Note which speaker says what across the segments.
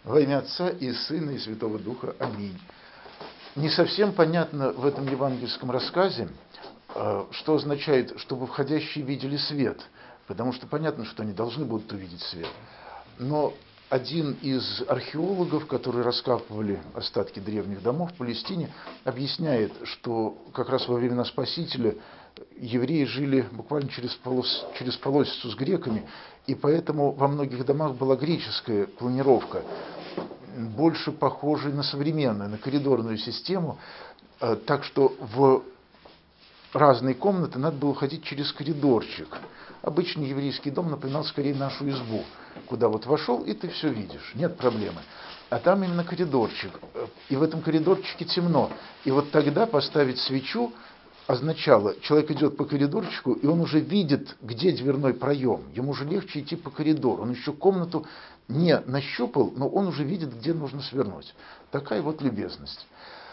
Speaker 1: Во имя Отца и Сына и Святого Духа. Аминь. Не совсем понятно в этом евангельском рассказе, что означает, чтобы входящие видели свет, потому что понятно, что они должны будут увидеть свет. Но один из археологов, которые раскапывали остатки древних домов в Палестине, объясняет, что как раз во времена Спасителя евреи жили буквально через полосицу с греками, и поэтому во многих домах была греческая планировка, больше похожая на современную, на коридорную систему, так что в разные комнаты надо было ходить через коридорчик. Обычный еврейский дом напоминал скорее нашу избу, куда вот вошел, и ты все видишь, нет проблемы. А там именно коридорчик, и в этом коридорчике темно. И вот тогда поставить свечу означало, человек идет по коридорчику, и он уже видит, где дверной проем. Ему уже легче идти по коридору. Он еще комнату не нащупал, но он уже видит, где нужно свернуть. Такая вот любезность.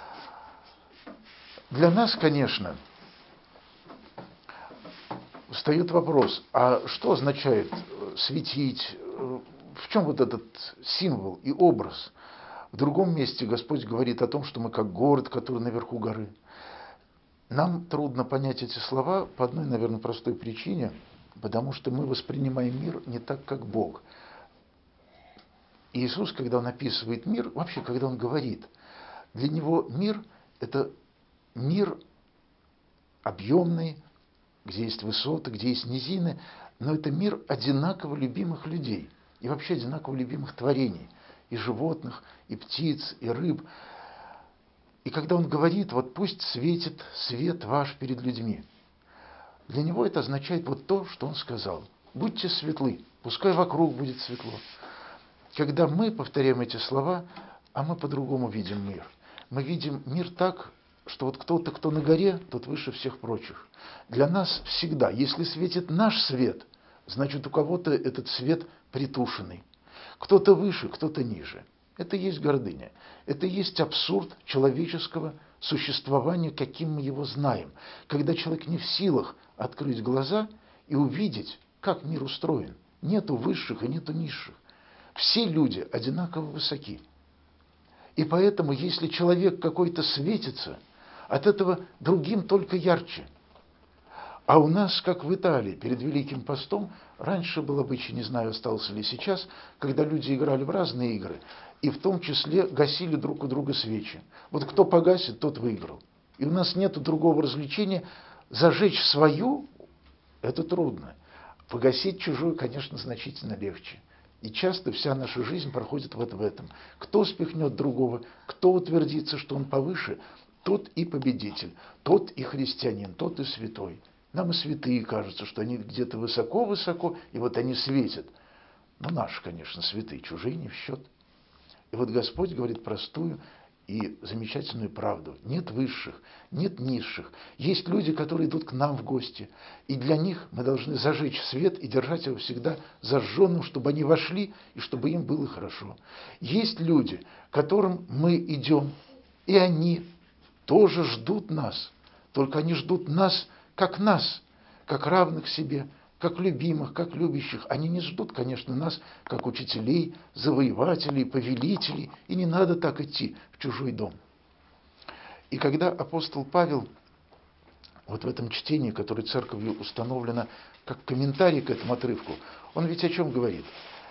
Speaker 1: Для нас, конечно, встает вопрос, а что означает светить? В чем вот этот символ и образ? В другом месте Господь говорит о том, что мы как город, который наверху горы. Нам трудно понять эти слова по одной, наверное, простой причине, потому что мы воспринимаем мир не так, как Бог. И Иисус, когда Он описывает мир, вообще, когда Он говорит, для Него мир – это мир объемный, где есть высоты, где есть низины, но это мир одинаково любимых людей и вообще одинаково любимых творений, и животных, и птиц, и рыб. И когда он говорит, вот пусть светит свет ваш перед людьми, для него это означает вот то, что он сказал. Будьте светлы, пускай вокруг будет светло. Когда мы повторяем эти слова, а мы по-другому видим мир. Мы видим мир так, что вот кто-то, кто на горе, тот выше всех прочих. Для нас всегда, если светит наш свет, значит у кого-то этот свет притушенный. Кто-то выше, кто-то ниже. Это и есть гордыня. Это и есть абсурд человеческого существования, каким мы его знаем. Когда человек не в силах открыть глаза и увидеть, как мир устроен. Нету высших и нету низших. Все люди одинаково высоки. И поэтому, если человек какой-то светится, от этого другим только ярче. А у нас, как в Италии, перед Великим постом, раньше был обычай, не знаю, остался ли сейчас, когда люди играли в разные игры, и в том числе гасили друг у друга свечи. Вот кто погасит, тот выиграл. И у нас нет другого развлечения. Зажечь свою – это трудно. Погасить чужую, конечно, значительно легче. И часто вся наша жизнь проходит вот в этом. Кто спихнет другого, кто утвердится, что он повыше, тот и победитель, тот и христианин, тот и святой. Нам и святые кажется, что они где-то высоко-высоко, и вот они светят. Но наши, конечно, святые, чужие не в счет. И вот Господь говорит простую и замечательную правду. Нет высших, нет низших. Есть люди, которые идут к нам в гости, и для них мы должны зажечь свет и держать его всегда зажженным, чтобы они вошли и чтобы им было хорошо. Есть люди, к которым мы идем, и они тоже ждут нас, только они ждут нас, как равных себе, как любимых, как любящих. Они не ждут, конечно, нас, как учителей, завоевателей, повелителей, и не надо так идти в чужой дом. И когда апостол Павел, вот в этом чтении, которое церковью установлено как комментарий к этому отрывку, он ведь о чем говорит?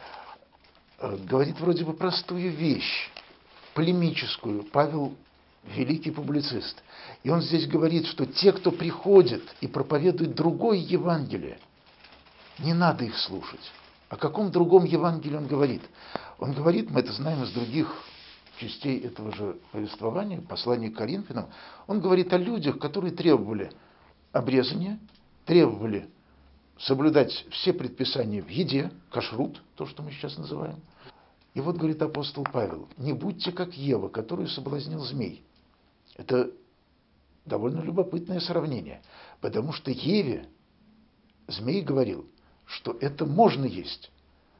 Speaker 1: Говорит вроде бы простую вещь, полемическую. Павел великий публицист. И он здесь говорит, что те, кто приходит и проповедует другое Евангелие, не надо их слушать. О каком другом Евангелии он говорит? Он говорит, мы это знаем из других частей этого же повествования, послания к Коринфянам, он говорит о людях, которые требовали обрезания, требовали соблюдать все предписания в еде, кашрут, то, что мы сейчас называем. И вот говорит апостол Павел, не будьте как Ева, которую соблазнил змей. Это довольно любопытное сравнение, потому что Еве змей говорил, что это можно есть.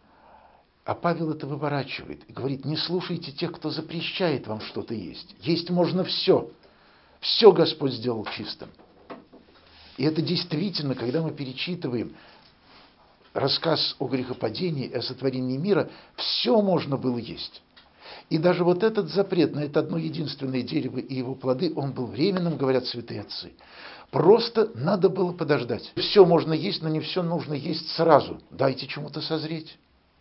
Speaker 1: А Павел это выворачивает и говорит, не слушайте тех, кто запрещает вам что-то есть. Есть можно все. Все Господь сделал чистым. И это действительно, когда мы перечитываем рассказ о грехопадении и о сотворении мира, все можно было есть. И даже вот этот запрет на это одно единственное дерево и его плоды, он был временным, говорят святые отцы. Просто надо было подождать. Все можно есть, но не все нужно есть сразу. Дайте чему-то созреть.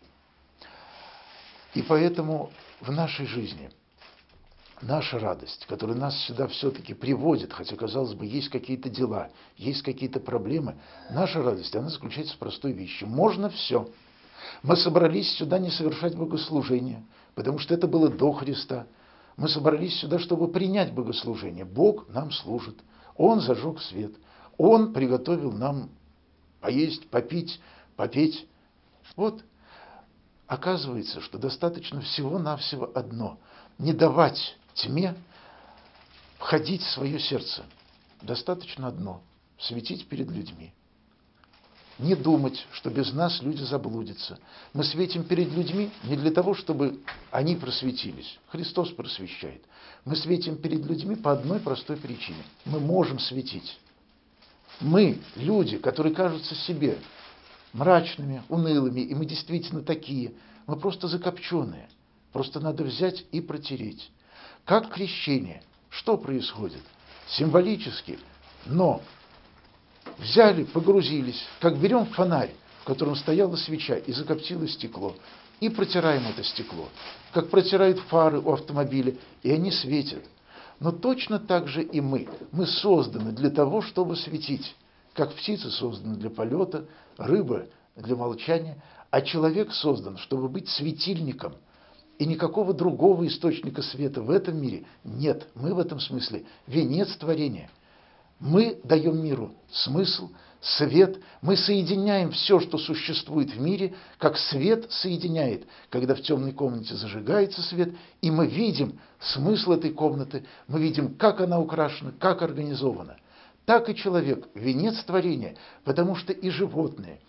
Speaker 1: И поэтому в нашей жизни наша радость, которая нас сюда все-таки приводит, хотя, казалось бы, есть какие-то дела, есть какие-то проблемы, наша радость, она заключается в простой вещи. Можно все. Мы собрались сюда не совершать богослужение, потому что это было до Христа. Мы собрались сюда, чтобы принять богослужение. Бог нам служит. Он зажег свет. Он приготовил нам поесть, попить, попеть. Вот. Оказывается, что достаточно всего-навсего одно. Не давать тьме входить в свое сердце. Достаточно одно. Светить перед людьми. Не думать, что без нас люди заблудятся. Мы светим перед людьми не для того, чтобы они просветились. Христос просвещает. Мы светим перед людьми по одной простой причине. Мы можем светить. Мы, люди, которые кажутся себе мрачными, унылыми, и мы действительно такие. Мы просто закопченные. Просто надо взять и протереть. Как крещение. Что происходит? Символически, но взяли, погрузились, как берем фонарь, в котором стояла свеча и закоптило стекло, и протираем это стекло, как протирают фары у автомобиля, и они светят. Но точно так же и мы. Мы созданы для того, чтобы светить, как птицы созданы для полета, рыба для молчания, а человек создан, чтобы быть светильником. И никакого другого источника света в этом мире нет. Мы в этом смысле венец творения. Мы даем миру смысл, свет, мы соединяем все, что существует в мире, как свет соединяет, когда в темной комнате зажигается свет, и мы видим смысл этой комнаты, мы видим, как она украшена, как организована. Так и человек – венец творения, потому что и животные,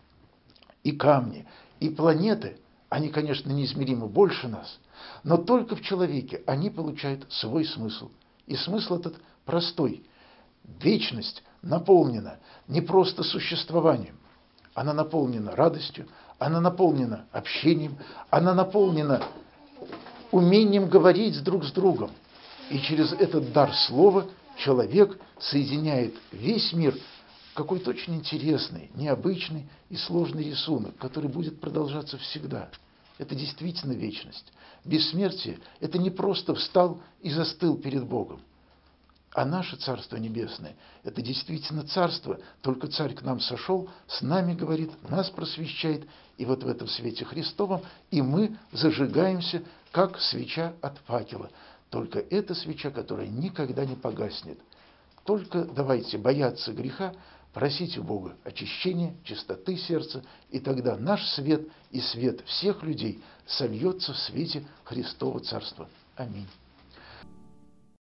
Speaker 1: и камни, и планеты, они, конечно, неизмеримо больше нас, но только в человеке они получают свой смысл. И смысл этот простой. Вечность наполнена не просто существованием, она наполнена радостью, она наполнена общением, она наполнена умением говорить друг с другом. И через этот дар слова человек соединяет весь мир в какой-то очень интересный, необычный и сложный рисунок, который будет продолжаться всегда. Это действительно вечность. Бессмертие – это не просто встал и застыл перед Богом. А наше Царство Небесное – это действительно Царство, только Царь к нам сошел, с нами говорит, нас просвещает, и вот в этом свете Христовом и мы зажигаемся, как свеча от факела. Только эта свеча, которая никогда не погаснет. Только давайте бояться греха, просить у Бога очищения, чистоты сердца, и тогда наш свет и свет всех людей сольется в свете Христова Царства. Аминь.